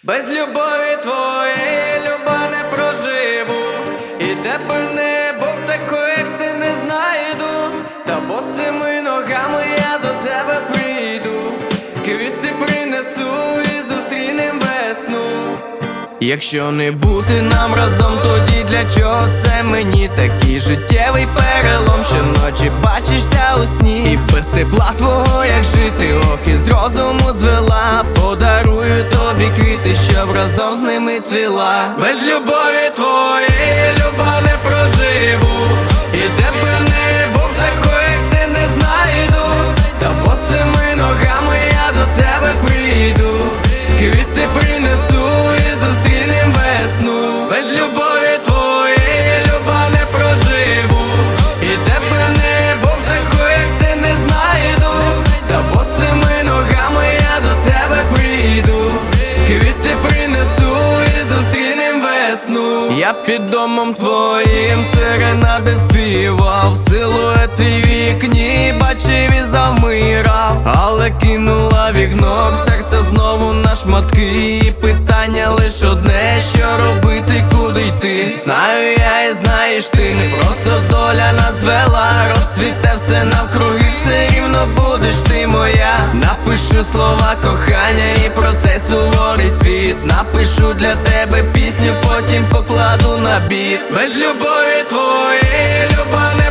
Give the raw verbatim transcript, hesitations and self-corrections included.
Без любові твоєї, люба, не проживу. І тебе не був такою, як ти, не знайду. Та босими ногами я до тебе прийду, квіти принесу і зустрінем весну. Якщо не бути нам разом, тоді для чого це мені? Такий життєвий перелом, щоночі бачишся у сні. І без тепла твого як жити, ох, із розуму звела. Подарую тобі квіти, щоб разом з ними цвіла. Без любові твоєї, люба, не проживу. І тебе не був такою, як ти, не знайду. Та босими ногами я до тебе прийду, квіти принесу і зустрінем весну. Без любові твоєї, люба, не проживу. І тебе не був такою, як ти, не знайду. Та босими ногами я до тебе прийду, квіти принесу і зустрінем весну. Я під домом твоїм серенади співав, силует твій вікні бачив і завмирав. Але кинула вікно, серце знову на шматки. І питання лиш одне, що робити, куди йти. Знаю я і знаєш ти, не просто доля нас звела. Розцвіте все навкруги, все рівно будеш ти моя. Напишу слова кохання і про цей суворий світ. Напишу для тебе пісню, потім покладу на біт. Без любові твоєї, люба, не